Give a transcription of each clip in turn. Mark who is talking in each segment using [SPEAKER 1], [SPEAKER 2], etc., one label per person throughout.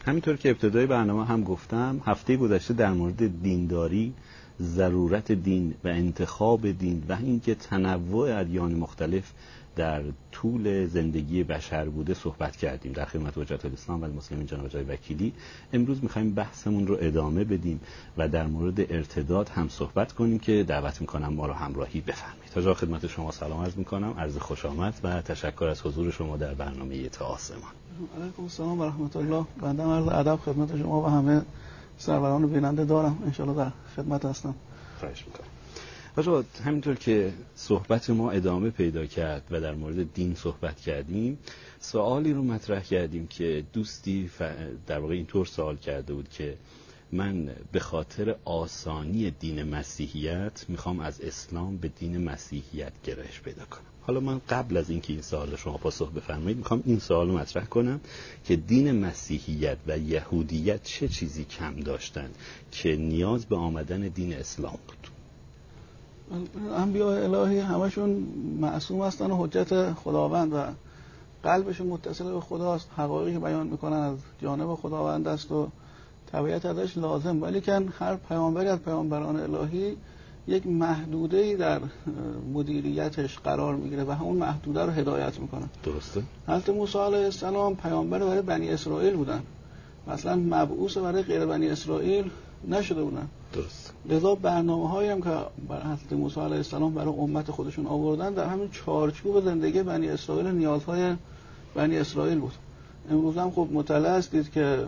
[SPEAKER 1] همینطور که ابتدای برنامه هم گفتم، هفته گذشته در مورد دینداری، ضرورت دین و انتخاب دین و اینکه تنوع ادیان مختلف در طول زندگی بشر بوده صحبت کردیم در خدمت حجت الاسلام و المسلمین جناب آقای وکیلی. امروز می‌خوایم بحثمون رو ادامه بدیم و در مورد ارتداد هم صحبت کنیم که دعوت می‌کنم ما رو همراهی بفرمایید. تا جا خدمت شما سلام عرض می‌کنم، عرض خوش آمد و تشکر از حضور شما در برنامه تا آسمان.
[SPEAKER 2] علیکم السلام و رحمت الله. بنده عرض ادب خدمت شما و همه سروران و بیننده دارم. انشالله در خدمت هستم.
[SPEAKER 1] خواهش می‌کنم. بچه‌ها، همینطور که صحبت ما ادامه پیدا کرد و در مورد دین صحبت کردیم، سوالی رو مطرح کردیم که دوستی در واقع اینطور سوال کرده بود که من به خاطر آسانی دین مسیحیت میخوام از اسلام به دین مسیحیت گرایش پیدا کنم. حالا من قبل از اینکه این سوال شما پاسخ بفرمایید میخوام این سوال رو مطرح کنم که دین مسیحیت و یهودیت چه چیزی کم داشتند که نیاز به آمدن دین اسلام بود؟
[SPEAKER 2] انبیاء الهی همشون معصوم هستن و حجت خداوند و قلبشون متصل به خداست، حقایقی که بیان میکنن از جانب خداوند است و تبعیت ازش لازم، ولی که هر پیامبری از پیامبران الهی یک محدوده‌ای در مدیریتش قرار میگیره و همون محدوده رو هدایت میکنن.
[SPEAKER 1] درسته؟
[SPEAKER 2] حضرت موسی علیه السلام پیامبر برای بنی اسرائیل بودن، مثلا مبعوث برای غیر بنی اسرائیل نشده بودن.
[SPEAKER 1] درست.
[SPEAKER 2] لذا برنامه‌هایی هم که برای حضرت موسی علیه السلام برای امت خودشون آوردن در همین چارچوب زندگی بنی اسرائیل، نیازهای بنی اسرائیل بود. امروز هم خب مطلع هستید که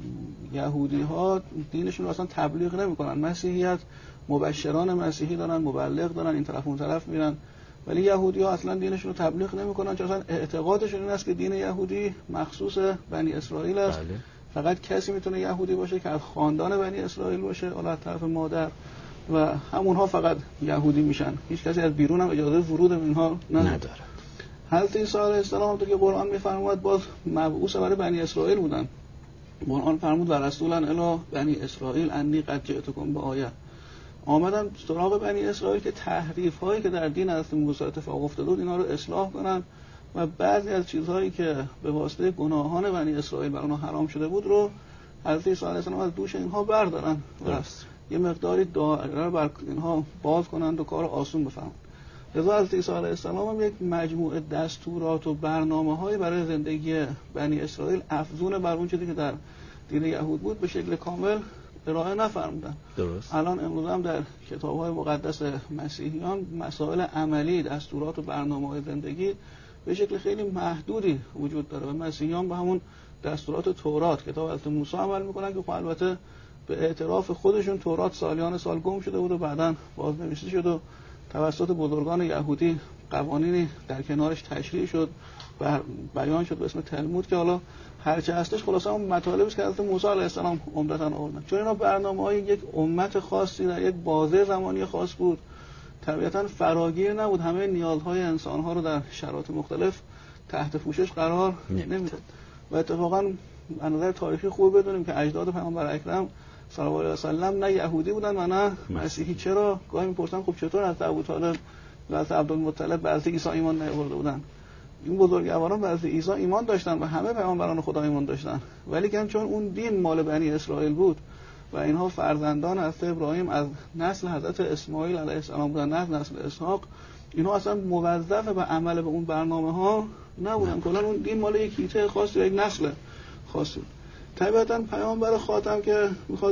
[SPEAKER 2] یهودی ها دینشون رو اصلا تبلیغ نمی‌کنن. مسیحیت مبشران مسیحی دارن، مبلغ دارن، این طرف اون طرف میرن، ولی یهودی ها اصلا دینشون رو تبلیغ نمی‌کنن، چون اصلا اعتقادشون این است که دین یهودی مخصوص بنی اسرائیل است.
[SPEAKER 1] بله.
[SPEAKER 2] فقط کسی میتونه یهودی باشه که از خاندان بنی اسرائیل باشه، حالا از طرف مادر، و همونها فقط یهودی میشن. هیچ کسی از بیرون هم اجازه ورود به اینها نداره. حضرت عیسی علیه السلام همونطور که قرآن میفرماید باز مبعوث برای بنی اسرائیل بودن. قرآن فرمود و رسولا الی بنی اسرائیل انی قد جئتکم بآیه. آمدن سراغ بنی اسرائیل که تحریف هایی که در دین حضرت موسی اتفاق افتاده بود اینا رو اصلاح کنن و بعضی از چیزهایی که به واسطه گناهان بنی اسرائیل بر اونها حرام شده بود رو حضرت عیسی علیه السلام از دوش اینها بردارن و یه مقداری دایره رو بر اینها باز کنند و کار آسون بفهمند. لذا حضرت عیسی علیه السلام هم یک مجموعه دستورات و برنامه‌هایی برای زندگی بنی اسرائیل افزون بر اون چیزی که در دین یهود بود به شکل کامل ارائه نفرمودن.
[SPEAKER 1] درست.
[SPEAKER 2] الان امروز هم در کتاب‌های مقدس مسیحیان مسائل عملی، دستورات و برنامه‌های زندگی به شکل خیلی محدودی وجود داره و مسیحیان به همون دستورات تورات، کتاب حضرت موسی عمل میکنن که البته به اعتراف خودشون تورات سالیان سال گم شده بود و بعداً بازنویسی شد و توسط بزرگان یهودی قوانینی در کنارش تشریح شد و بیان شد به اسم تلمود که حالا هرچه هستش خلاصه اون مطالبی است که حضرت موسی علیه السلام عمدتاً آوردن. چون اینا برنامه‌های یک امت خاصی در یک بازه زمانی خاص بود، طبیعتاً فراگیر نبود، همه نیازهای انسان‌ها رو در شرایط مختلف تحت پوشش قرار نمیداد. و اتفاقاً از نظر تاریخی خوب بدونیم که اجداد پیامبر اکرم صلی الله علیه و سلم نه یهودی بودن و نه مسیحی. چرا؟ گاهی میپرسن خب چطور از ابوطالب و از عبدالمطلب به حضرت عیسی ایمان نیاورده بودن؟ این بزرگواران به حضرت عیسی ایمان داشتن و همه پیامبران خدا ایمان داشتن، ولی که چون اون دین مال بنی اسرائیل بود و اینها فرزندان حضرت ابراهیم از نسل حضرت اسماعیل علیه السلام بودن، نه نسل اسحاق، اینها اصلا موظف به عمل به اون برنامه‌ها نبودن. کلا اون دین مال یک هیته خاصی، یک نسل خاصی. طبیعتاً پیامبر خاتم که میخواد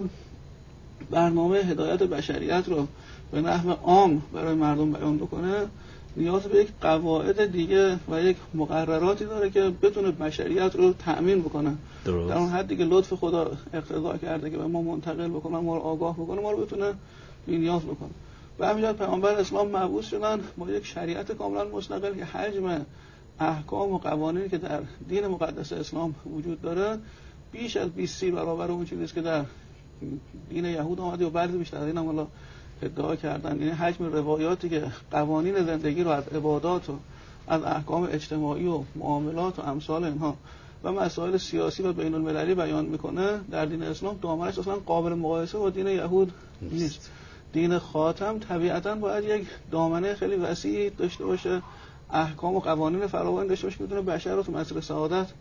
[SPEAKER 2] برنامه هدایت بشریت رو به نحو عام برای مردم بیان بکنه، نیاز به یک قواعد دیگه و یک مقرراتی داره که بتونه بشریت رو تأمین بکنه.
[SPEAKER 1] درست.
[SPEAKER 2] در اون حدی که لطف خدا اقتضا کرده که به ما منتقل بکنه، ما رو آگاه بکنه، ما رو بتونه بی نیاز بکنه. به همین جهت پیامبر اسلام مبعوث شدن با یک شریعت کاملا مستقل که حجم احکام و قوانینی که در دین مقدس اسلام وجود داره بیش از 20 برابر اون چیزی است که در دین یهود آمده و بعضی بیشتر از این هم حالا ادعا کردن. یعنی حجم روایاتی که قوانین زندگی رو از عبادات و از احکام اجتماعی و معاملات و امثال اینها و مسائل سیاسی و بین المللی بیان میکنه در دین اسلام دامنش اصلا قابل مقایسه با دین یهود نیست. دین خاتم طبیعتاً باید یک دامنه خیلی وسیعی داشته باشه، احکام و قوانین فراوان داشته باشه که بتونه بشر رو تو مسیر سعادت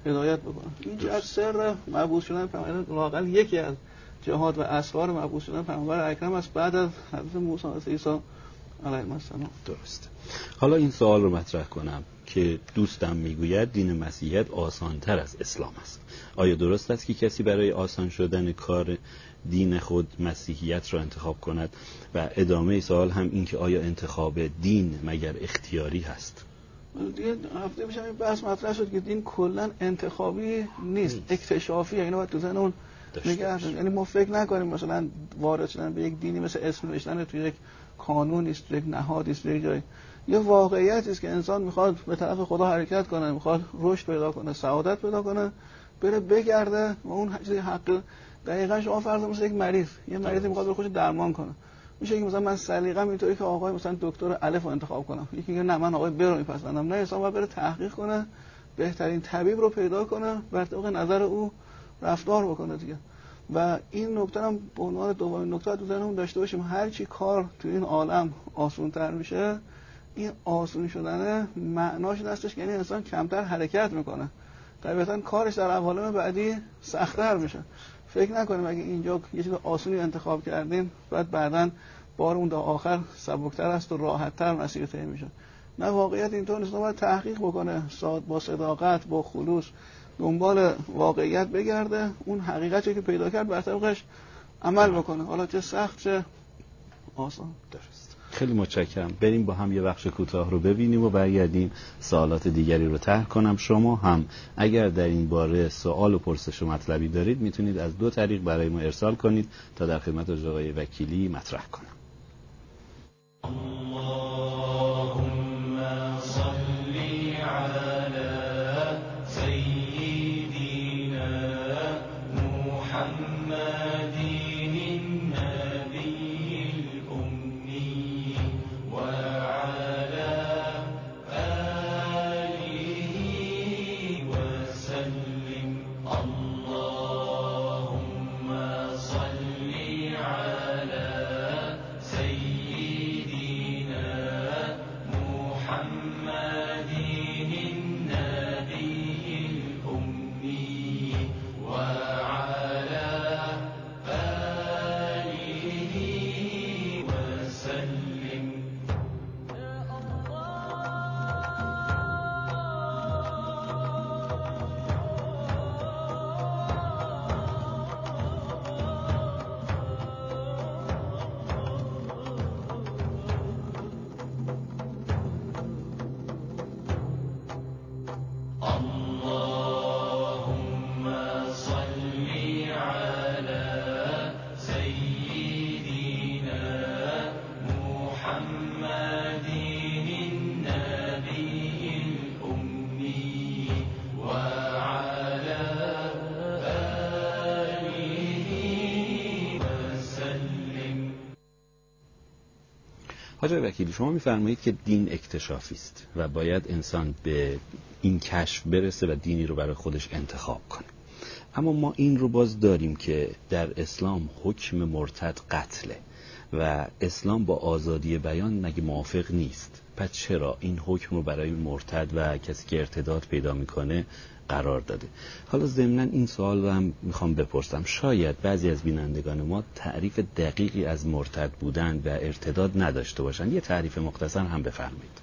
[SPEAKER 2] هدایت بکنه. این جهت سر مبعوث شدن پیامبر لااقل یکی از جهاد و اسرار مبعوث شدن پیامبر اکرم است بعد از حضرت موسی و عیسی علیهم السلام.
[SPEAKER 1] درسته. حالا این سوال رو مطرح کنم که دوستم میگوید دین مسیحیت آسان‌تر از اسلام است. آیا درست است که کسی برای آسان شدن کار دین خود مسیحیت را انتخاب کند؟ و ادامه سوال هم این که آیا انتخاب دین مگر اختیاری هست؟
[SPEAKER 2] دیگه هفته پیش این بحث مطرح شد که دین کلا انتخابی نیست، اکتشافیه. اینو باید تو ذهنمون نگه داریم. یعنی ما فکر نکنیم مثلا وارد شدن به یک دینی مثل اسم نوشتن تو یک قانونی است، تو یک نهادی است، یک جایی. یه واقعیتی است که انسان میخواد به طرف خدا حرکت کنه، میخواد رشد پیدا کنه، سعادت پیدا کنه، بره بگرده و اون چیزی حق. دقیقاً شما فرض کنید یک مریض، یه مریضی میخواد بره خودش درمان کنه. میشه که مثلا من سلیقه‌م اینطوری که آقای مثلا دکتر الف رو انتخاب کنم، یکی میگه نه من آقای ب رو میپسندم. نه، انسان باید بره تحقیق کنه، بهترین طبیب رو پیدا کنه، بر طبق نظر او رفتار بکنه دیگه. و این نکته هم به عنوان دومین نکته تو ذهنمون داشته باشیم. هر چی کار تو این عالم آسان‌تر میشه، این آسون شدن معناش این هستش که یعنی انسان کمتر حرکت میکنه، طبیعتاً کارش در عوالم بعدی سخت‌تر میشه. فکر نکنیم اگه اینجا یه چیز آسونی انتخاب کردیم بعداً بار اون تا آخر سبکتر است و راحت‌تر مسیر طی میشه. نه، واقعیت اینطور نیست. باید تحقیق بکنه، با صداقت، با خلوص دنبال واقعیت بگرده، اون حقیقتی که پیدا کرد بر طبقش عمل بکنه، حالا چه سخت چه آسان.
[SPEAKER 1] درست. خیلی متشکرم. بریم با هم یه بخش کوتاه رو ببینیم و برگردیم سوالات دیگری رو طرح کنم. شما هم اگر در این باره سوال و پرسش و مطلبی دارید میتونید از دو طریق برای ما ارسال کنید تا در خدمت آقای وکیلی مطرح کنم. آقای وکیلی، شما می‌فرمایید که دین اکتشافی است و باید انسان به این کشف برسه و دینی رو برای خودش انتخاب کنه. اما ما این رو باز داریم که در اسلام حکم مرتد قتله و اسلام با آزادی بیان مگه موافق نیست؟ پس چرا این حکم رو برای مرتد و کسی که ارتداد پیدا میکنه قرار داده؟ حالا ضمناً این سوال رو هم میخوام بپرسم. شاید بعضی از بینندگان ما تعریف دقیقی از مرتد بودن و ارتداد نداشته باشن. یه تعریف مختصر هم بفرمایید.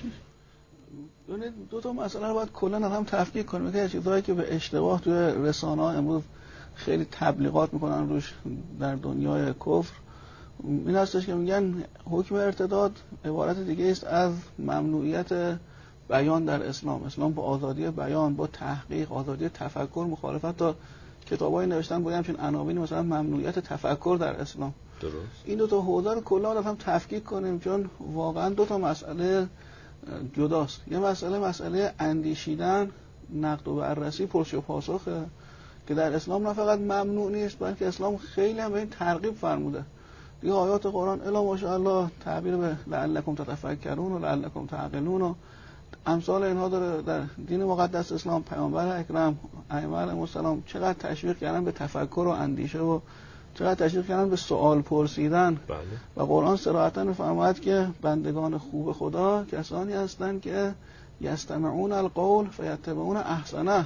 [SPEAKER 2] دو تا مسئله رو باید کلاً هم تفکیک کنیم. که چیزایی که به اشتباه توی رسانه‌ها امروز خیلی تبلیغات میکنن روش در دنیای کفر، این هستش که میگن حکم ارتداد عبارت دیگه است از ممنوعیت بیان در اسلام. اسلام با آزادی بیان، با تحقیق، آزادی تفکر مخالفت. تا کتابای نوشتن با همچین عناوینی مثلا ممنوعیت تفکر در اسلام.
[SPEAKER 1] درست.
[SPEAKER 2] این دو تا حوزه رو کلا هم تفکیک کنیم، چون واقعا دو تا مسئله جداست. یه مسئله اندیشیدن، نقد و بررسی، پرس و پاسخه که در اسلام نه فقط ممنوع نیست بلکه اسلام خیلی هم به این ترغیب فرموده. دیگه آیات قرآن الا ماشاءالله تعبیر به لعلکم تتفکرون و لعلکم تعقلون و امثال اینها داره. در دین مقدس اسلام پیامبر اکرم ائمه علیهم السلام چقدر تشویق کردن به تفکر و اندیشه و چقدر تشویق کردن به سوال پرسیدن.
[SPEAKER 1] بله. و
[SPEAKER 2] قرآن صراحتاً می‌فرماید که بندگان خوب خدا کسانی هستند که یستمعون القول فیتبعون احسنه.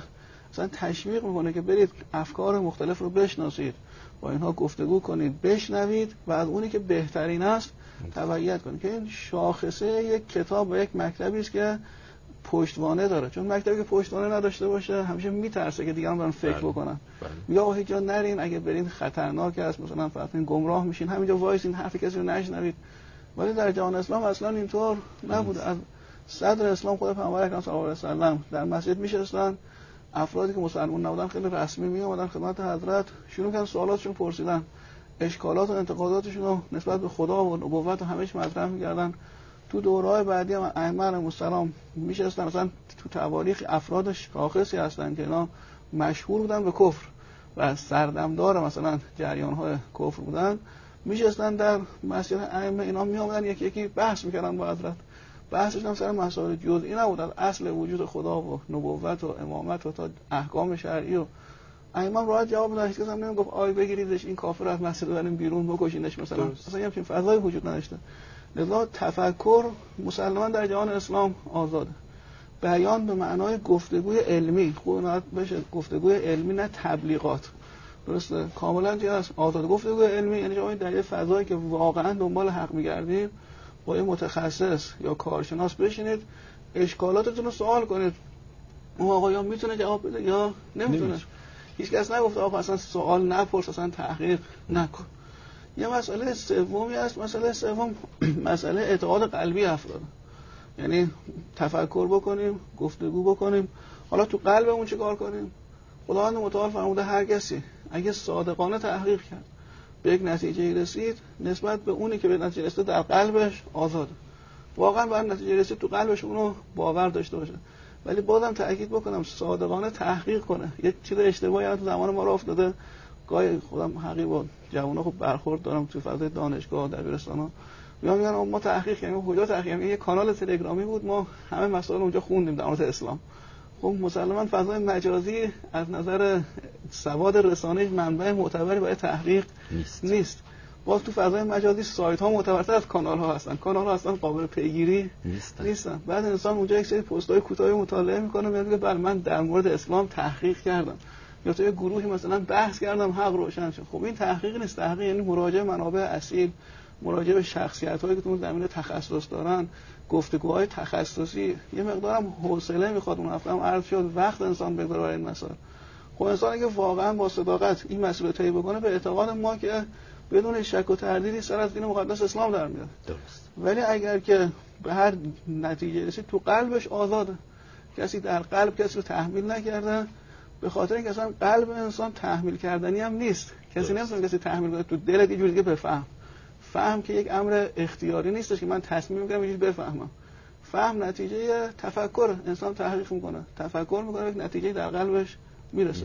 [SPEAKER 2] مثلا تشویق میکنه که برید افکار مختلف رو بشناسید، با اینها گفتگو کنید، بشنوید و از اونی که بهترین است تبعیت کنید. که این شاخصه یک کتاب و یک مکتبی است که پشتوانه داره، چون مکتبی که پشتوانه نداشته باشه همیشه میترسه که دیگران برن فکر بکنن. یا هیچ جا نرین، اگه برین خطرناک است، مثلا فرض گمراه میشین، همینجا وایسین حرف کسی رو نشنوید. ولی در جهان اسلام اصلا اینطور نبوده. از صدر اسلام خود پیامبر اکرم صلی الله علیه و سلم در مسجد میشستن، افرادی که مسلمان نبودن خیلی رسمی می اومدن خدمت حضرت، شروع کردن سوالاتشون پرسیدن، اشکالات و انتقاداتشون رو نسبت به خدا و نبوت و همه‌اش مطرح می‌کردن. تو دوره‌های بعدی هم ائمه علیهم السلام میشستن، مثلا تو تواریخ افراد شاخصی هستن که اینا مشهور بودن به کفر و سردمدار مثلا جریان‌های کفر بودن، میشستن در مسجد ائمه، اینا میآمدن یکی یکی بحث می‌کردن با حضرت. بحثش هم سر مسائل جزئی نبود، از اصل وجود خدا و نبوت و امامت و تا احکام شرعی و ائمه راحت جواب داد. هیچ کس هم نمیگفت آی بگیریدش این کافر از مسجد بریم بیرون بکشینش مثلا. اصلا همچین فضایی وجود نداشته. لذا تفکر مسلماً در جهان اسلام آزاده. بیان به معنای گفتگوی علمی، خوب بشه گفتگوی علمی نه تبلیغات. درسته؟ کاملاً چیز است آزاد. گفتگوی علمی یعنی شما در یه فضایی که واقعاً دنبال حق می‌گردید با یه متخصص یا کارشناس بشینید، اشکالاتتون رو سوال کنید. اون آقا یا میتونه جواب بده یا نمیتونه. هیچ کس نگفته آقا اصلا سوال نپرس، اصلا تحقیق نکن. یه مسئله سومی هست، مسئله سوم مسئله اعتقاد قلبی افراد. یعنی تفکر بکنیم، گفتگو بکنیم، حالا تو قلبمون چه کار کنیم؟ خداوند متعال فرموده هر کسی اگه صادقانه تحقیق کرد به یک نتیجه رسید، نسبت به اونی که به نتیجه رسید در قلبش آزاده. واقعا باید نتیجه رسید تو قلبش اونو باور داشته باشه. ولی بازم تأکید بکنم صادقانه تحقیق کنه. یه چیز اشتباهی تو زمان ما راه افتاده، گاهی خودم حقیقی با جوونا خوب برخورد دارم تو فضای دانشگاه دبیرستانا، میگن ما تحقیق کردیم. کجا تحقیق کردیم؟ یه کانال تلگرامی بود، ما همه مسائل اونجا خوندیم در مورد اسلام. خب مسلماً فضای مجازی از نظر سواد رسانه‌ای منبع معتبری برای تحقیق نیست. باز تو فضای مجازی سایت ها معتبرتر از کانال ها هستن. کانال ها اصلا قابل پیگیری نیستن. بعد انسان اونجا یک سری پست های کوتاه مطالعه میکنه، میگه بله من در مورد اسلام تحقیق کردم، یا تو یه گروهی مثلا بحث کردم حق روشن شد. خب این تحقیق نیست. تحقیق یعنی مراجعه منابع اصیل، مراجعه به شخصیت هایی که تو اون زمینه تخصص دارن، گفتگوهای تخصصی. یه مقدارم حوصله میخواد. اون هفته هم عرض شد وقت انسان بگذاره برای این مسائل. خب انسان اگه واقعا با صداقت این مسئله رو طی بکنه، به اعتقاد ما که بدون شک و تردیدی سر از دین مقدس اسلام در میاد.
[SPEAKER 1] درست.
[SPEAKER 2] ولی اگر که به هر نتیجه رسید تو قلبش آزاده. کسی در قلب کسی رو تحمیل نکرده، به خاطر اینکه اصلا قلب انسان تحمیل کردنی هم نیست. کسی نمیتونه کسی تحمیل کنه تو دلت یه جوری که بفهم. فهم که یک امر اختیاری نیستش که من تصمیم میگیرم یه چیزی بفهمم. فهم نتیجه تفکر. انسان تحقیق میکنه، تفکر میکنه، یک نتیجه در قلبش میرسه.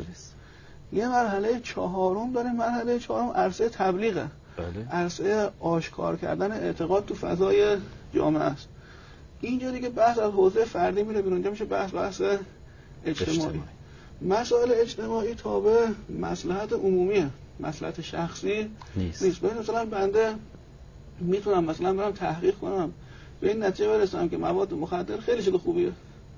[SPEAKER 2] یه مرحله چهارم داره. مرحله چهارم عرصه تبلیغه.
[SPEAKER 1] بله.
[SPEAKER 2] عرصه آشکار کردن اعتقاد تو فضای جامعه است. اینجوری که بحث از حوزه فردی میره بیرون، اونجا میشه بحث اجتماعی. مسائل اجتماعی تابع مصلحت عمومیه، مصلحت شخصی نیست. ببین مثلا بنده میتونم مثلا برم تحقیق کنم، به این نتیجه برسم که مواد مخدر خیلی چیز خوبیه.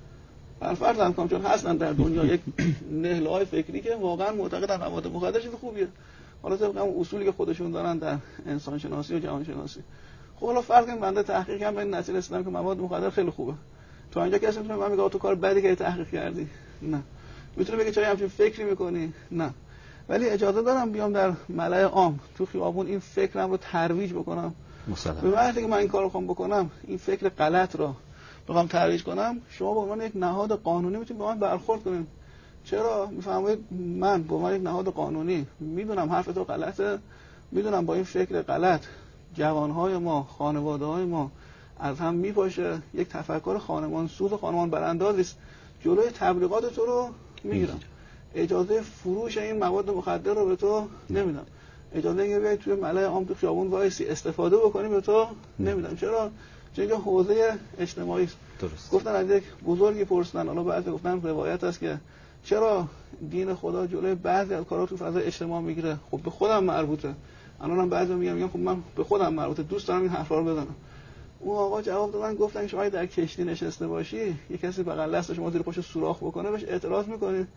[SPEAKER 2] فرض کنم چون هستن در دنیا یک نهله‌های فکری که واقعا معتقدن مواد مخدر چیز خوبیه. حالا طبق اون اصولی که خودشون دارن در انسان شناسی و جهان شناسی. خب حالا فرض کنیم بنده تحقیق کنم به این نتیجه رسیدم که مواد مخدر خیلی خوبه. تو اینجا کسی میتونه من بگه تو کار بدی که تحقیق کردی؟ نه. میتونه بگه چرا همچین فکری میکنی؟ نه. ولی اجازه دارم بیام در ملأ عام تو خیابون این فکرم رو ترویج بکنم؟ به وقتی که من این کارو بخوام بکنم، این فکر غلط رو بخوام ترویج کنم، شما به عنوان یک نهاد قانونی میتونید با من برخورد کنید. چرا؟ میفهمید من به عنوان یک نهاد قانونی میدونم حرف تو غلطه، میدونم با این فکر غلط جوانهای ما، خانواده‌های ما از هم میپاشه، یک تفکر خانمان سوز و خانمان براندازی است، جلوی تبلیغات تو رو میگیرم. اجازه فروش این مواد مخدر رو به تو نمیدم. اجازه اینکه بیای توی ملأ عام تو خیابون وایسی استفاده بکنی به تو نمیدم. چرا؟ چون حوزه اجتماعی است.
[SPEAKER 1] درست.
[SPEAKER 2] گفتن از یک بزرگی پرسیدن، حالا بعضی گفتن روایت است که چرا دین خدا جلوی بعضی از کارا تو فضای اجتماع میگیره؟ خب به خودم مربوطه. الانم بعضی میگن خب من به خودم مربوطه، دوست دارم این حرفا رو بزنم. اون آقا جواب دادن، گفتن شما در کشتی نشسته باشی، یه کسی بغل دست شما زیر پاش سوراخ بکنه، بهش اعتراض میکنید؟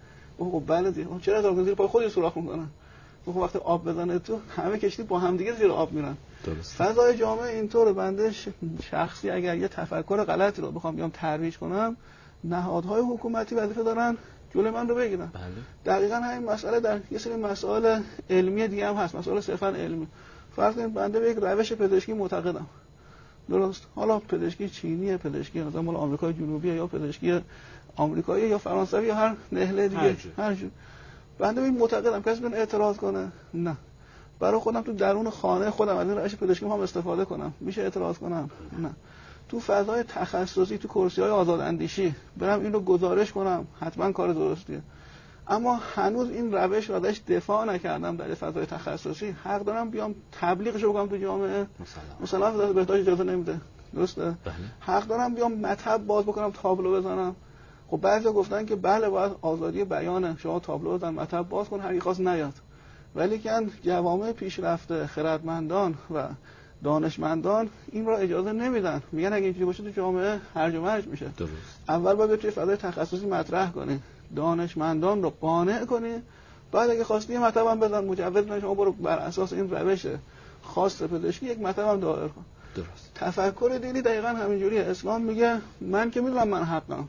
[SPEAKER 2] خب بله دیگه، چرا اعتراض زیر پای خودی سوراخ میکنن؟ خب وقتی آب بزنه تو همه کشتی با هم دیگه زیر آب میرن.
[SPEAKER 1] درست.
[SPEAKER 2] فضای جامعه اینطوره. بنده شخصی اگر یه تفکر غلطی رو بخوام بیام ترویج کنم، نهادهای حکومتی وظیفه دارن جلوی من رو بگیرن.
[SPEAKER 1] بله.
[SPEAKER 2] دقیقاً همین مسئله در یه سری مسائل علمی دیگه هم هست، مسائل صرفاً علمی. فرض کنید بنده به یک روش پزشکی معتقدم، درست؟ حالا پزشکی چینیه، پزشکی مثلا مال آمریکای جنوبیه، یا پزشکی آمریکایی یا فرانسوی یا هر نهله دیگه، هر جور. بنده به این معتقدم، کسی بیاد اعتراض کنه؟ نه. برای خودم تو درون خانه خودم از این روش پزشکی میخوام استفاده کنم، میشه اعتراض کنم؟ نه. تو فضای تخصصی، تو کرسی‌های آزاداندیشی برم این رو گزارش کنم، حتما کار درستیه. اما هنوز این روش رو ازش دفاع نکردم در فضای تخصصی، حق دارم بیام تبلیغش بکنم تو جامعه؟ مثلا وزارت بهداشت اجازه نمیده، درسته؟
[SPEAKER 1] بله.
[SPEAKER 2] حق دارم بیام مطب باز بکنم، تابلو بزنم؟ خب بعضیا گفتن که بله باید آزادی بیانه، شما تابلو بزن، مطب باز کن، هر کی خواست نیاد. ولی که جوامع پیشرفته، خردمندان و دانشمندان این را اجازه نمیدن، میگن اگه اینجوری باشه تو جامعه هرج و مرج میشه.
[SPEAKER 1] درست.
[SPEAKER 2] اول باید توی فضای تخصصی مطرح کنی، دانشمندان رو قانع کنی، بعد اگه خواستی یه مطلب هم بزن، مجوز بدن شما برو بر اساس این روش خاص پزشکی یک مطلب هم دایر کن.
[SPEAKER 1] درست.
[SPEAKER 2] تفکر دینی دقیقاً همینجوریه. اسلام میگه من که میدونم من حقم،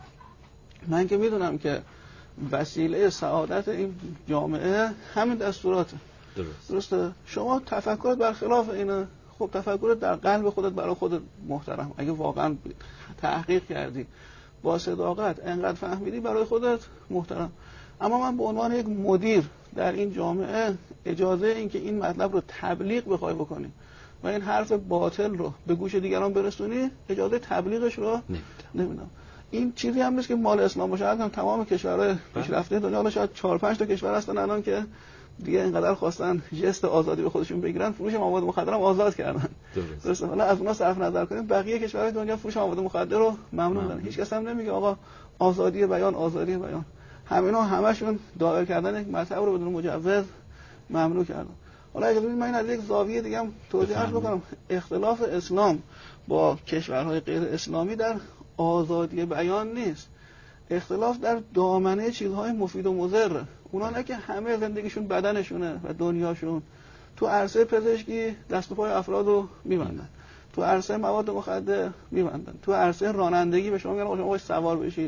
[SPEAKER 2] من که میدونم که وسیله سعادت این جامعه همین دستوراته. درسته؟ شما تفکرت برخلاف اینه، خب تفکرت در قلب خودت برای خودت محترم، اگه واقعا تحقیق کردی با صداقت انقدر فهمیدی برای خودت محترم. اما من به عنوان یک مدیر در این جامعه اجازه این که این مطلب رو تبلیغ بخوای بکنی و این حرف باطل رو به گوش دیگران برسونی، اجازه تبلیغش رو نمیدم. این چیزی هم نیست که مال اسلام باشه. هم تمام کشورهای پیشرفته دنیا، حالا شاید 4-5 تا کشور هستن الان که دیگه اینقدر خواستن ژست آزادی به خودشون بگیرن، فروش مواد مخدر هم آزاد کردن. درسته. حالا از اونها صرف نظر کنیم، بقیه کشورهای دنیا فروش مواد مخدر رو ممنوع کردن. هیچ کس هم نمیگه آقا آزادی بیان، آزادی بیان. همینا همشون دایر کردن یک مطلب رو بدون مجوز ممنوع کردن. حالا اجازه بدید من این از یک زاویه دیگه هم توضیح بکنم. اختلاف اسلام با کشورهای غیر اسلامی در آزادی بیان نیست، اختلاف در دامنه چیزهای مفید و مضر. اونا نه که همه زندگیشون بدنشونه و دنیاشون. تو عرصه پزشکی دست و پای افراد رو میبندن، تو عرصه مواد مخدر میبندن، تو عرصه رانندگی به شما میگن شما باید سوار بشید،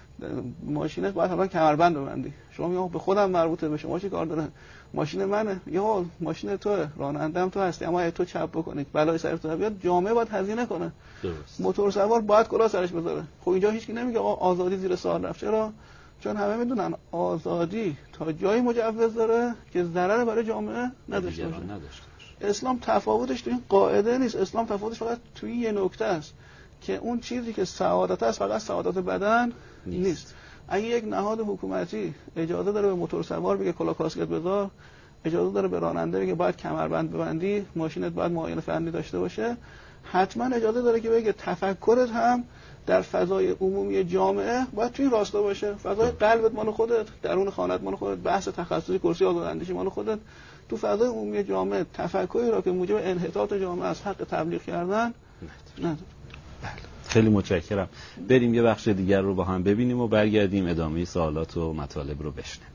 [SPEAKER 2] ماشینت باید حتما کمربند ببندی. شما میگن به خودم مربوطه، به شما چی کار داره؟ ماشین منه. یا ماشین تو، راننده‌ام تو هستی، اما تو چپ بکنی بلای سر تو بیاد، جامعه باید هزینه کنه. درست. موتور سوار باید کلاه سرش بذاره. خب اینجا هیچکی نمیگه آقا آزادی زیر سوال رفت. چرا؟ چون همه میدونن آزادی تا جایی مجوز داره که ضرر برای جامعه نداشته باشه. اسلام تفاوتش تو این قاعده نیست، اسلام تفاوتش فقط توی یه نکته است که اون چیزی که سعادت است فقط سعادت بدن نیست. اگه یک نهاد حکومتی اجازه داره به موتور سوار بگه کلاه کاسکت بذار، اجازه داره به راننده بگه باید کمربند ببندی، ماشینت باید معاینه فنی داشته باشه، حتما اجازه داره که بگه تفکرت هم در فضای عمومی جامعه باید توی راستا باشه. فضای قلبت مال خودت، درون خانه‌ت مال خودت، بحث تخصصی کرسی آزاداندیشی مال خودت. تو فضای عمومی جامعه تفکری را که موجب انحطاط جامعه از حق تبلیغ کردن نداره.
[SPEAKER 1] خیلی متشکرم. بریم یه بخش دیگر رو با هم ببینیم و برگردیم ادامه سوالات و مطالب رو بشنویم.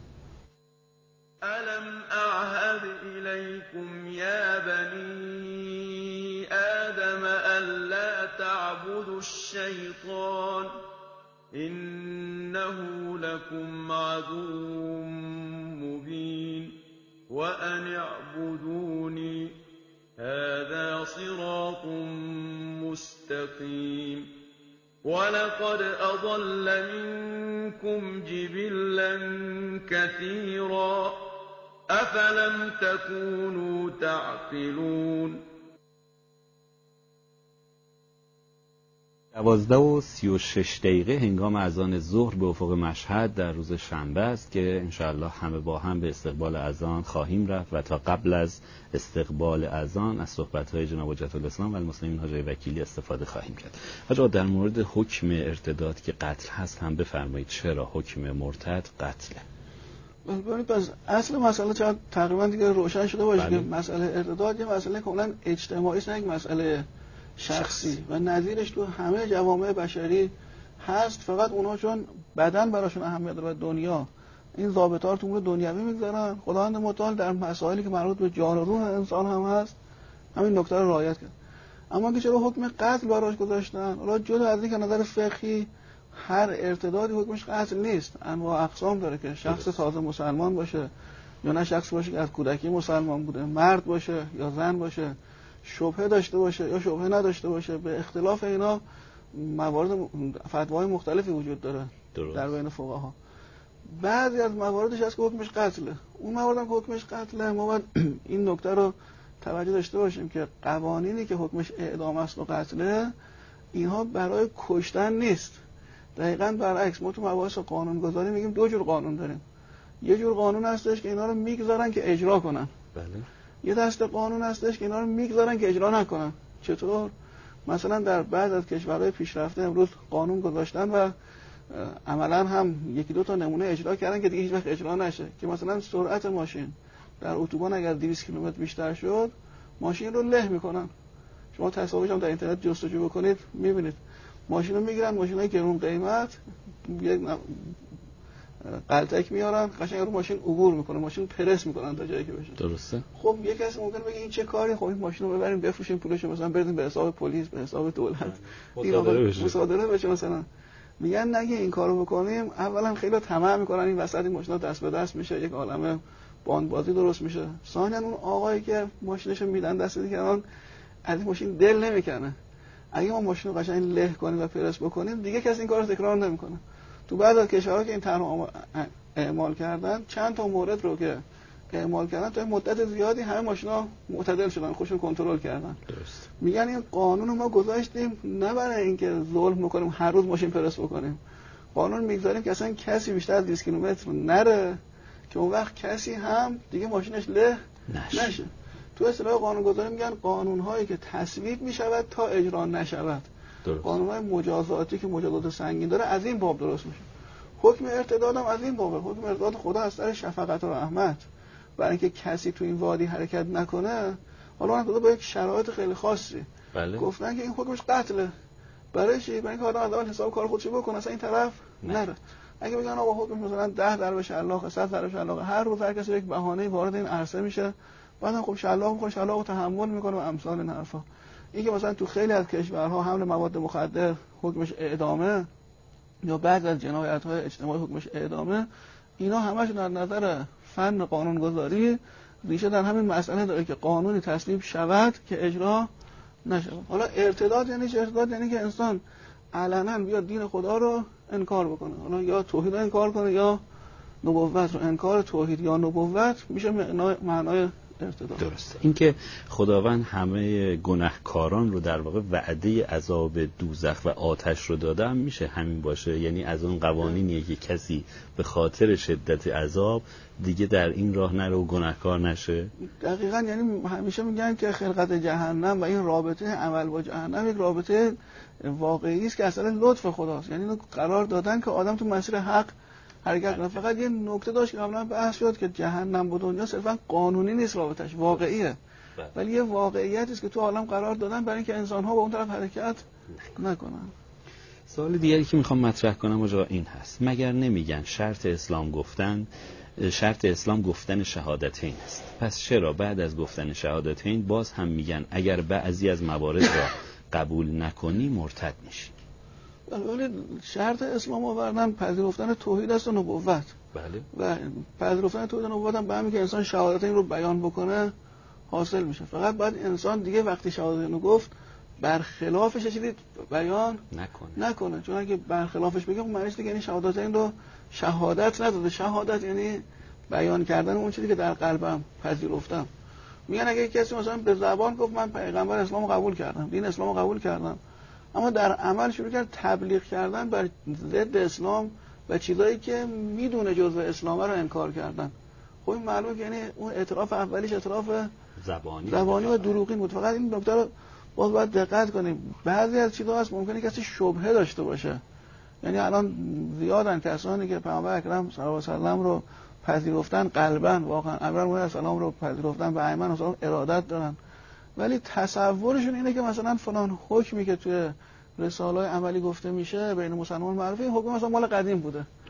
[SPEAKER 3] ألم أعهد إليكم يا بني آدم ألا تعبدوا الشيطان إنه لكم عدو مبين وأن اعبدوني هذا صراط مستقيم ولقد أضل منكم جبلا كثيرا أفلم تكونوا تعقلون
[SPEAKER 1] 12:36 هنگام اذان ظهر به افق مشهد در روز شنبه است که انشاءالله همه با هم به استقبال اذان خواهیم رفت و تا قبل از استقبال اذان از صحبت‌های جناب حجت الاسلام و المسلمین حاجی وکیلی استفاده خواهیم کرد. حاجی در مورد حکم ارتداد که قتل هست هم بفرمایید، چرا حکم مرتد قتله؟
[SPEAKER 2] ببینید پس اصل مسئله چقدر تقریبا دیگه روشن شده باشه که مسئله ارتداد یه مسئله کاملا اجتماعی است، نه یک مسئله شخصی و نظیرش تو همه جوامع بشری هست. فقط اونها چون بدن براشون اهمیت داره و دنیا این ضابطه‌ها رو تو امور دنیوی میگذارن. خداوند متعال در مسائلی که مربوط به جان و روح انسان هم هست همین نکته رو رعایت کرد. اما که چرا حکم قتل براش گذاشتن؟ حالا جدا از اینکه نظر فقهی هر ارتدادی حکمش قتل نیست، انواع اقسام داره که شخص تازه مسلمان باشه یا نه شخص باشه که از کودکی مسلمان بوده، مرد باشه یا زن باشه، شبهه داشته باشه یا شبهه نداشته باشه، به اختلاف اینا موارد فتواهای مختلفی وجود داره در بین فقها. بعضی از مواردش هست که حکمش قتله. اون موارد هم که حکمش قتله ما باید این نکته رو توجه داشته باشیم که قوانینی که حکمش اعدام است و قتله اینها برای کشتن نیست. دقیقاً برعکس، ما تو مباحث قانونگذاری میگیم دو جور قانون داریم. یه جور قانون هستش که اینا رو میگذارن که اجرا کنن.
[SPEAKER 1] بله.
[SPEAKER 2] یه دسته قانون هستش که اینا رو میگذارن که اجرا نکنن. چطور؟ مثلا در بعض از کشورهای پیشرفته امروز قانون گذاشتن و عملاً هم یکی دو تا نمونه اجرا کردن که دیگه هیچ وقت اجرا نشه، که مثلا سرعت ماشین در اتوبان اگر 200 کیلومتر بیشتر شد ماشین رو له میکنن. شما تصاویرش هم در اینترنت جستجو بکنید میبینید ماشین رو میگیرن، ماشینای گرون قیمت یک قلتک میارن قشنگ رو ماشین عبور میکنه، ماشین پرس میکنن تا جایی که بشه.
[SPEAKER 1] درسته.
[SPEAKER 2] خب یک کسی ممکنه بگه این چه کاری؟ خب این ماشین رو ببریم بفروشیم پولشو مثلا بردیم به حساب پلیس، به حساب دولت، مصادره بشه مثلا. میگن نگه این کارو بکنیم اولا خیلی طمع میکنن این وسط این ماشینا دست به دست میشه، یک عالمه باندبازی درست میشه. ثانیا اون آقایی که ماشینشو میدن دست دیگران از این ماشین دل نمیکنه. اگه ما ماشین رو قشنگ له کنیم و پرس بکنیم دیگه کسی این کارو تکرار نمیکنه. تو بعضی از کشورها که این طرح اعمال کردن چند تا مورد رو که اعمال کردن تا مدت زیادی همه ماشینا معتدل شدن، خودشون کنترل کردن.
[SPEAKER 1] درست.
[SPEAKER 2] میگن این قانون رو ما گذاشتیم نه برای اینکه ظلم میکنیم هر روز ماشین پرس بکنیم، قانون میگذاریم که اصلا کسی بیشتر از 200 کیلومتر نره که اون وقت کسی هم دیگه ماشینش له نشه. تو اصطلاح قانونگذاری میگن قانون‌هایی که تصویب میشود تا اجرا نشود. قانون‌های مجازاتی که مجازات سنگین داره از این باب درست میشه. حکم ارتداد هم از این بابه. حکم ارتداد خدا از سر شفقت و رحمت برای اینکه کسی تو این وادی حرکت نکنه، حالا اون با یک شرایط خیلی خاصی
[SPEAKER 1] بله.
[SPEAKER 2] گفتن که این حکمش قتله. برای چی؟ برای اینکه آدم از اول حساب کار خودش بکنه اصلا این طرف نره. اگه بگن آقا حکم مثلا 10 ضرب شلاق 100 ضرب شلاق، هر روز هر کسی یک بهانه‌ای وارد این عرصه میشه، بعدم خب شلاق می‌خوره، شلاقو تحمل میکنه و امثال این حرفا. این که مثلا تو خیلی از کشورها حمل مواد مخدر حکمش اعدامه یا بعض از جنایت‌های اجتماعی حکمش اعدامه، اینا همش در نظر فن قانونگذاری ریشه در همین مسئله داره که قانونی تصویب شود که اجرا نشه. حالا ارتداد یعنی چه؟ ارتداد یعنی که انسان علنا بیاد دین خدا رو انکار بکنه، حالا یا توحید رو انکار کنه یا نبوت رو. انکار توحید یا نبوت میشه معنای ارتداد.
[SPEAKER 1] درسته. اینکه خداوند همه گناهکاران رو در واقع وعده عذاب دوزخ و آتش رو داده هم میشه همین باشه، یعنی از اون قوانینیه که کسی به خاطر شدت عذاب دیگه در این راه نره و گناهکار نشه.
[SPEAKER 2] دقیقاً، یعنی همیشه میگن که خلقت جهنم و این رابطه عمل با جهنم یک رابطه واقعی است که اصلا لطف خداست، یعنی قرار دادن که آدم تو مسیر حق حرکت کنه. فقط یه نکته داشت که قبلا بحث شد که جهنم و دنیا صرفا قانونی نیست، رابطش واقعیه، ولی یه واقعیتی است که تو عالم قرار دادن برای اینکه انسان‌ها به اون طرف حرکت نکنن.
[SPEAKER 1] سوال دیگری که میخوام مطرح کنم آقا این هست، مگر نمیگن شرط اسلام گفتن شهادتین است؟ پس چرا بعد از گفتن شهادتین باز هم میگن اگر بعضی از موارد را قبول نکنی مرتد میشی؟
[SPEAKER 2] ولی شرط اسلام آوردن پذیرفتن توحید است و نبوت.
[SPEAKER 1] بله.
[SPEAKER 2] و پذیرفتن توحید و نبوت هم به همین که انسان شهادتین رو بیان بکنه حاصل میشه. فقط باید انسان دیگه وقتی شهادتین رو گفت برخلافش چیزی بیان نکنه. چون اگه برخلافش بگه معنیش دیگه یعنی شهادتین رو شهادت نداده. شهادت یعنی بیان کردن اون چیزی که در قلبم پذیرفتم. میگن اگه کسی مثلا به زبان گفت من پیغمبر اسلامو قبول کردم، دین اسلامو قبول کردم، اما در عمل شروع کرد تبلیغ کردن بر ضد اسلام و چیزایی که میدونه جزء اسلامه رو انکار کردن، خب این معلومه که یعنی اون اعتراف اولیش اعتراف زبانی و دروغین بود. فقط این نکته رو باید دقت کنیم. بعضی از چیزا هست ممکنه کسی شبهه داشته باشه، یعنی الان زیادن کسانی که پیامبر اکرم صلی الله علیه و آله رو پذیرفتن قلباً، واقعا امیرالمومنین السلام رو پذیرفتن، به ایمن السلام ارادت دارن، ولی تصورشون اینه که مثلا فلان حکمی که توی رساله‌های عملی گفته میشه بین مسلمان معروفه، این حکم مثلا مال قدیم بوده.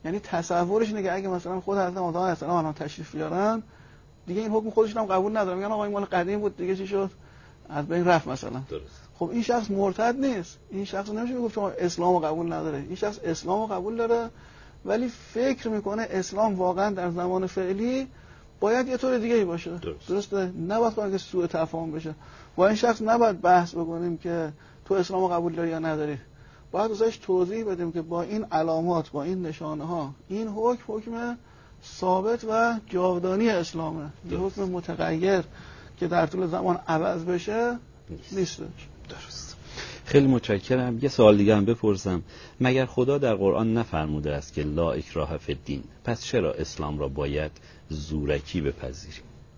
[SPEAKER 2] یعنی تصورش اینه که اگه مثلا خود حضرت موسی علیه السلام الان تشریف بیارن دیگه این حکم خودشون هم قبول ندارن، میگن آقا این مال قدیم بود دیگه چی شد از بین رفت مثلا.
[SPEAKER 1] درست.
[SPEAKER 2] خب این شخص مرتد نیست، این شخص نمیشه گفت شما اسلامو قبول نداره، این شخص اسلامو قبول داره ولی فکر میکنه اسلام واقعا در زمان فعلی باید یه طور دیگه‌ای باشه. درسته؟ نباید که سوء تفاهم بشه. با این شخص نباید بحث بکنیم که تو اسلامو قبول داری یا نداری. باید ازش توضیح بدیم که با این علامات، با این نشانه ها، این حکم ثابت و جاودانی اسلامه. یه حکم متغیر که در طول زمان عوض بشه نیستش.
[SPEAKER 1] درست. خیلی متشکرم. یه سوال دیگه هم بپرسم. مگر خدا در قرآن نفرموده است که لا اکراه فی الدین؟ پس چرا اسلام را باید زورکی بپذیریم؟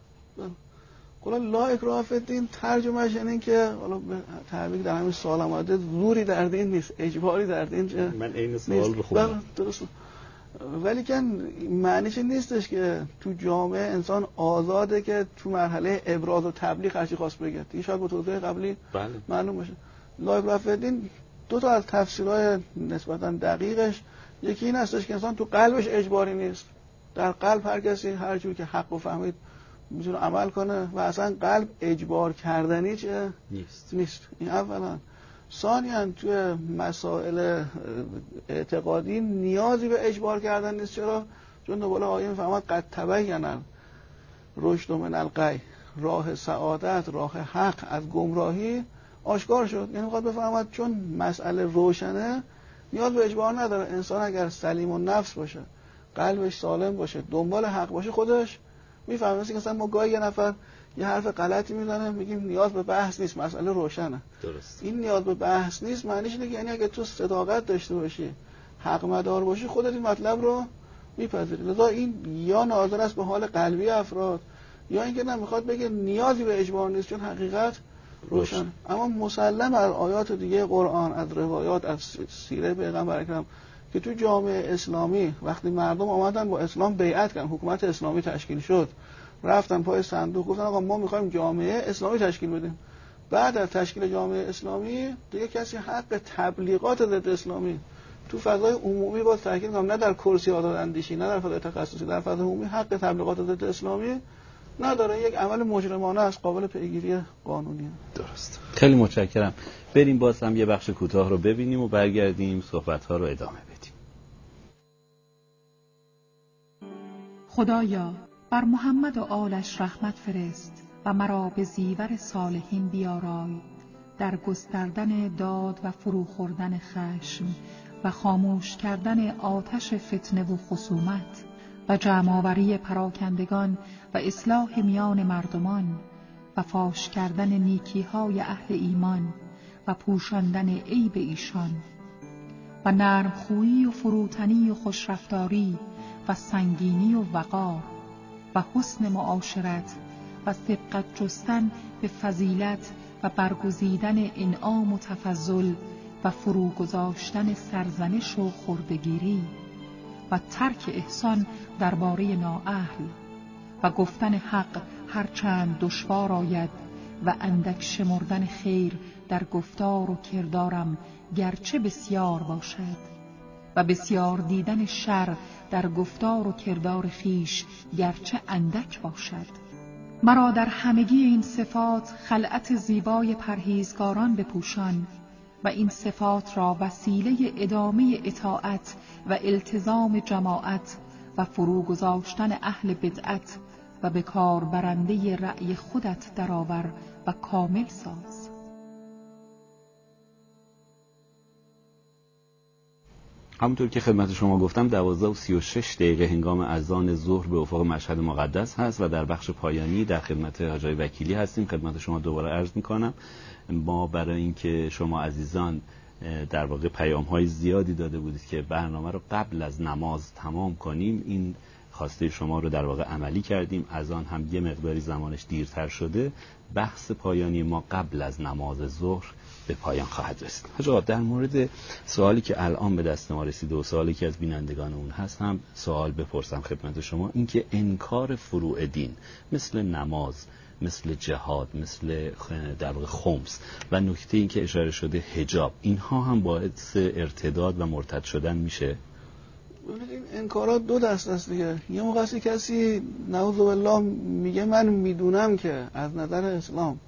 [SPEAKER 2] حالا لا اکراه فی الدین ترجمهش اینه که حالا به تعبیر در همین سوال اومده زوری در دین نیست، اجباری در دین
[SPEAKER 1] من این سوال رو خوندم.
[SPEAKER 2] درست. ولی که معنیش نیستش که تو جامعه انسان آزاده که تو مرحله ابراز و تبلیغ هرچی خواست بگه. این شاید با توضیح قبلی معلوم باشه. لا اکراه فی الدین دو تا از تفسیرهای نسبتا دقیقش، یکی این هستش که انسان تو قلبش اجباری نیست. در قلب هر کسی هر جور که حق و فهمید میتونه عمل کنه و اصلا قلب اجبار کردنی چه نیست. این اولا. ثانیاً توی مسائل اعتقادی نیازی به اجبار کردن نیست. چرا؟ چون دوباره آیه میفهمد قد تبین رشد من الغی، راه سعادت، راه حق از گمراهی آشکار شد. یعنی میخواد بفهمد چون مسئله روشنه نیاز به اجبار نداره. انسان اگر سلیم النفس باشه، قلبش سالم باشه، دنبال حق باشه، خودش میفهمه. مثلا ما گاهی یه نفر یه حرف غلطی میزنه میگیم نیاز به بحث نیست، مسئله روشنه.
[SPEAKER 1] درست.
[SPEAKER 2] این نیاز به بحث نیست معنیش اینه که یعنی اگه تو صداقت داشته باشی، حق مدار باشی، خودت این مطلب رو میپذیری. لذا این یا ناظر است به حال قلبی افراد یا اینکه نمیخواد بگه نیازی به اجبار نیست چون حقیقت روشن. اما مسلم از آیات دیگه قرآن، از روایات، از سیره پیغمبر اکرم که تو جامعه اسلامی وقتی مردم آمدن با اسلام بیعت کردن، حکومت اسلامی تشکیل شد، رفتن پای صندوق گفتن آقا ما میخوایم جامعه اسلامی تشکیل بدیم. بعد از تشکیل جامعه اسلامی دیگه کسی حق تبلیغات ضد اسلامی تو فضای عمومی با تاکید کنم، نه در کرسی آزاد اندیشی، نه در فضای تخصصی، در فضای عمومی حق تبلیغات ضد اسلامی نداره. یک عمل مجرمانه است، قابل پیگیری قانونیه.
[SPEAKER 1] درست. خیلی متشکرم. بریم باز هم یه بخش کوتاه رو ببینیم و برگردیم صحبت‌ها رو ادامه بدیم.
[SPEAKER 4] خدایا بر محمد و آلش رحمت فرست و مرا به زیور صالحین بیارای در گستردن داد و فرو خوردن خشم و خاموش کردن آتش فتنه و خصومت و جمع‌آوری پراکندگان و اصلاح میان مردمان و فاش کردن نیکی‌های اهل ایمان و پوشاندن عیب ایشان و نرمخویی و فروتنی و خوشرفتاری و سنگینی و وقار و حسن معاشرت و سبقت جستن به فضیلت و برگزیدن انعام و تفضل و فروگذاشتن سرزنش و خردگیری و ترک احسان درباره نااهل و گفتن حق هرچند دشوار آید و اندک شمردن خیر در گفتار و کردارم گرچه بسیار باشد و بسیار دیدن شر در گفتار و کردار خیش گرچه اندک باشد. مرا در همگی این صفات خلعت زیبای پرهیزگاران بپوشان و این صفات را وسیله ادامه اطاعت و التزام جماعت و فروگذاشتن اهل بدعت و به کار برنده رأی خودت درآور و کامل ساز.
[SPEAKER 1] همونطور که خدمت شما گفتم 12:36 هنگام اذان ظهر به افق مشهد مقدس هست و در بخش پایانی در خدمت حاجی وکیلی هستیم. خدمت شما دوباره عرض میکنم ما برای اینکه شما عزیزان در واقع پیام‌های زیادی داده بودید که برنامه رو قبل از نماز تمام کنیم، این خواسته شما رو در واقع عملی کردیم. اذان هم یه مقداری زمانش دیرتر شده. بحث پایانی ما قبل از نماز ظهر به پایان خواهد رسید. حاجی در مورد سوالی که الان به دست ما رسیده و سوالی که از بینندگان اون هست هم سوال بپرسم خدمت شما، این که انکار فروع دین مثل نماز، مثل جهاد، مثل در واقع خمس و نکته این که اشاره شده حجاب، اینها هم باعث ارتداد و مرتد شدن میشه؟
[SPEAKER 2] ببینید این انکارات دو دست است دیگه. یه موقع کسی نعوذ بالله میگه من میدونم که از نظر اسلام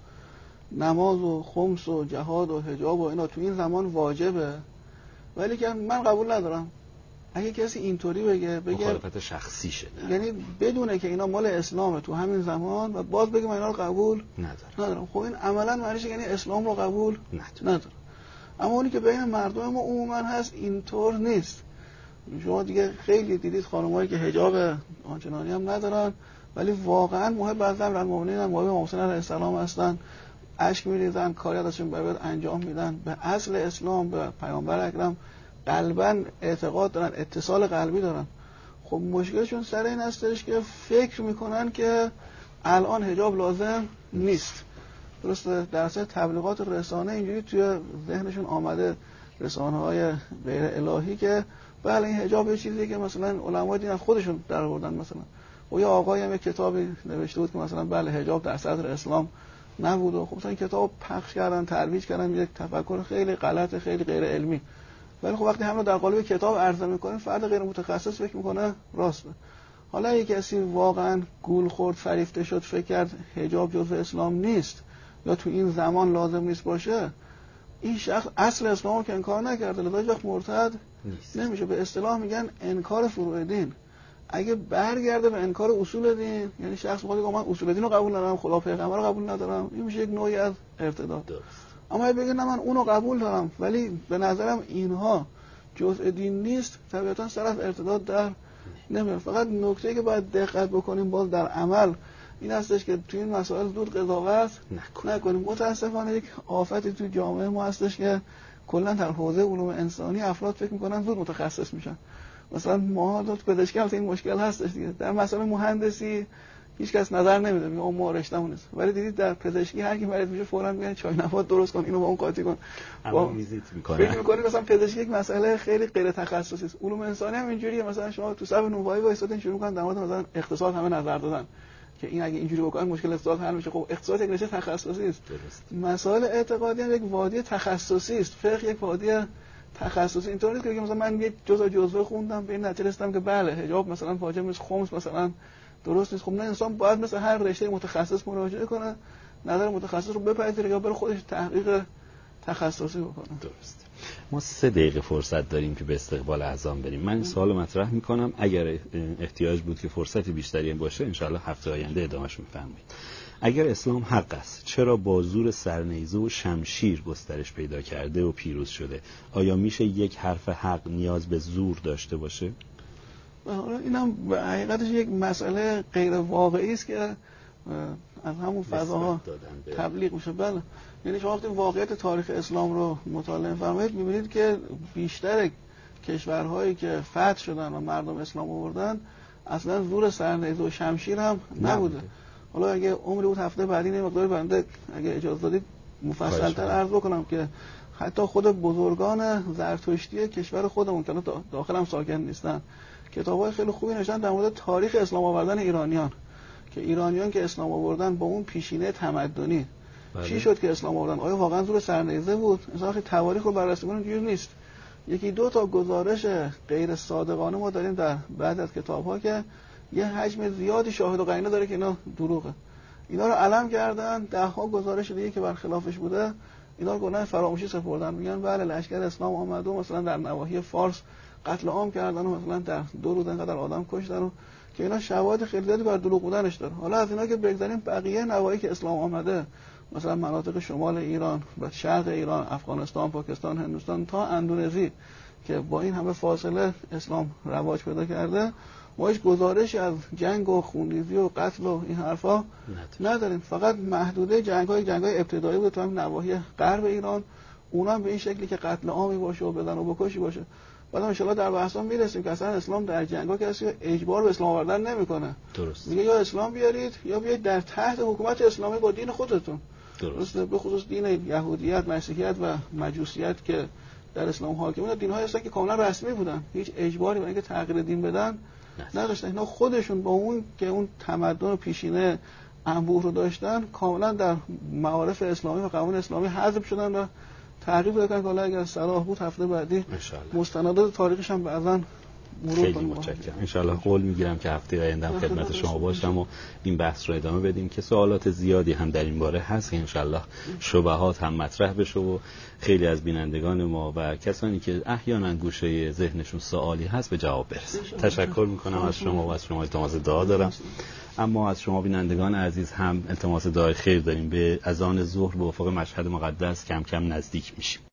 [SPEAKER 2] نماز و خمس و جهاد و حجاب و اینا تو این زمان واجبه، ولی که من قبول ندارم. اگه کسی اینطوری بگه
[SPEAKER 1] مخالفت شخصی شده،
[SPEAKER 2] یعنی بدونه که اینا مال اسلامه تو همین زمان و باز بگه من اینا رو قبول ندارم، خب این عملا معنیش یعنی اسلام رو قبول ندارم. اما اونی که بین مردم ما عموما هست اینطور نیست. شما دیگه خیلی دیدید خانمایی که حجاب آنچنانی هم ندارن ولی واقعا محب از امیرالمومنین محب امام حسین علیه السلام هستن، اشک میریزن، کاری ازشون باید انجام میدن، به اصل اسلام به پیامبر اکرم قلباً اعتقاد دارن، اتصال قلبی دارن. خب مشکلشون سر این هستش که فکر میکنن که الان حجاب لازم نیست. درسته در اصل تبلیغات رسانه اینجوری توی ذهنشون آمده، رسانه‌های غیر الهی، که بله این حجاب یه چیزیه که مثلا علمای دین از خودشون در آوردن. مثلا و یا آقایی هم کتابی نوشته بود که مثلا بله حجاب در صدر اسلام نبود و خب مثلا این کتاب پخش کردن، ترویج کردن، یک تفکر خیلی غلط، خیلی غیر علمی. ولی خب وقتی همون در قالب کتاب عرضه میکنیم فرد غیر متخصص فکر میکنه راسته. حالا اگه کسی واقعا گول خورد، فریفته شد، فکر کرد حجاب جزء اسلام نیست یا تو این زمان لازم نیست باشه، این شخص اصل اسلامو که انکار نکرده، لذا هیچ وقت مرتد نمیشه. به اصطلاح میگن انکار فروع دین. اگه برگرده به انکار اصول دین، یعنی شخص میگه من اصول دین رو قبول ندارم، خدا پیغمبر رو قبول ندارم، این میشه یک نوعی از ارتداد. اما اگه بگه نه من اونو قبول دارم ولی به نظرم اینها جزء دین نیست، طبیعتا طرف ارتداد در نمیاد. فقط نکته‌ای که باید دقت بکنیم باز در عمل این هستش که توی این مسائل زود قضاوت نکنیم. متاسفانه یک آفتی توی جامعه ما هستش که کلا در حوزه علوم انسانی افراد فکر میکنن زود متخصص میشن. مثلا ما دو پزشکی هم این مشکل هستش دیگه. در مسائل مهندسی هیچ کس نظر نمیده، میگه ما رشتهمون نیست. ولی دیدید در پزشکی هر کی مریض میشه فوراً میگن چای نبات درست کن، اینو با اون قاطی کن.
[SPEAKER 1] با ویزیت میکنه.
[SPEAKER 2] فکر میکنید مثلا پزشکی یک مسئله خیلی غیر تخصصی است. علوم انسانی هم اینجوریه. مثلا شما تو صف نوبایی وایسادین شروع کردن در مورد مثلا اقتصاد همه نظر دادن که این اگه اینجوری بکنن مشکل اقتصاد حل میشه. خب اقتصاد یک رشته تخصصی است. مسائل اعتقادی هم یک وادی تخصصی است. فقه یک وادی تخصصی. اینطور نیست که مثلا من یک جزء خوندم به این نتیجه رسیدم که بله حجاب مثلا واجب نیست، خمس مثلا درست نیست. خب نه، انسان باید مثل هر رشته متخصص مراجعه کنه، نظر متخصص رو بپذیره یا بره خودش تحقیق تخصصی بکنه.
[SPEAKER 1] درست. ما 3 دقیقه فرصت داریم که به استقبال اذان بریم. من سوال مطرح میکنم، اگر احتیاج بود که فرصت بیشتری باشه انشالله هفته آینده ادامهش میفرمایید. اگر اسلام حق است چرا با زور سرنیزه و شمشیر گسترش پیدا کرده و پیروز شده؟ آیا میشه یک حرف حق نیاز به زور داشته باشه؟
[SPEAKER 2] اینم به حقیقتش یک مسئله غیر واقعی است که از همون فضاها تبلیغ میشه. بله، یعنی شما وقتی واقعیت تاریخ اسلام رو مطالعه فرمایید میبینید که بیشتر کشورهایی که فتح شدن و مردم اسلام آوردن اصلا زور سرنیزه و شمشیر هم نبوده. حالا اگه عمری بود هفته بعدی یه مقدار بنده اگه اجازه دادید مفصل‌تر عرض بکنم که حتی خود بزرگان زرتشتی کشور خودمون که داخل هم ساکن نیستن کتاب‌های خیلی خوبی نوشتن در مورد تاریخ اسلام آوردن ایرانیان، که ایرانیان که اسلام آوردن با اون پیشینه تمدنی چی شد که اسلام آوردن؟ آیا واقعا زور سرنیزه بود؟ مثلا تاریخ رو بررسی کنیم اینجوری نیست. یکی دو تا گزارش غیر صادقانه ما داریم در بعضی از کتاب‌ها که یه حجم زیادی شاهد و قرینه داره که اینا دروغه. اینا رو علم کردن، ده‌ها گزارش دیگه که برخلافش بوده اینا رو گناه فراموشی سپردن. میگن بله لشکر اسلام آمد و مثلا در نواحی فارس قتل عام کردن و مثلا در 2 روز انقدر آدم کشتن و که اینا شواهد خیلی زیادی بر دروغ بودنش داره. حالا از اینا که بگذاریم بقیه نواحی که اسلام آمده مثلا مناطق شمال ایران و شرق ایران، افغانستان، پاکستان، هندوستان تا اندونزی که با این همه فاصله اسلام رواج پیدا کرده، ما هیچ گزارشی از جنگ و خونریزی و قتل و این حرفا نداریم. فقط محدوده جنگ‌های ابتدایی بود تو هم نواحی غرب ایران، اونم به این شکلی که قتل عامی باشه و بزن و بکشی باشه. بعد ان شاءالله در بحثا میرسیم که اصلا اسلام در جنگ‌ها کسی اجبار به اسلام آوردن نمیکنه.
[SPEAKER 1] درست.
[SPEAKER 2] میگه یا اسلام بیارید یا بیاید در تحت حکومت اسلامی با دین خودتون. درست. به خصوص دین یهودیت، مسیحیت و مجوسیت که در اسلام حاکمه، دین‌هایی هستن که کاملا رسمی بودن، هیچ اجباری برای اینکه تغییر دین بدن نداشتن. اینا خودشون با اون که اون تمدن و پیشینه انبوه رو داشتن کاملا در معارف اسلامی و قوانین اسلامی حذف شدن و تغییر دادن. که حالا اگر صلاح بود هفته بعدی مستندات تاریخش هم بعضن مرور کنیم.
[SPEAKER 1] متشکرم. انشالله قول میگیرم که هفته آینده خدمت شما باشم و این بحث رو ادامه بدیم که سوالات زیادی هم در این باره هست که انشالله شبهات هم مطرح بشه و خیلی از بینندگان ما و کسانی که احیانا گوشه ذهنشون سوالی هست به جواب برسن. تشکر میکنم از شما و از شما التماس دعا دارم. اما از شما بینندگان عزیز هم التماس دعای خیر داریم. به اذان ظهر به افق مشهد مقدس کم کم نزدیک میشیم.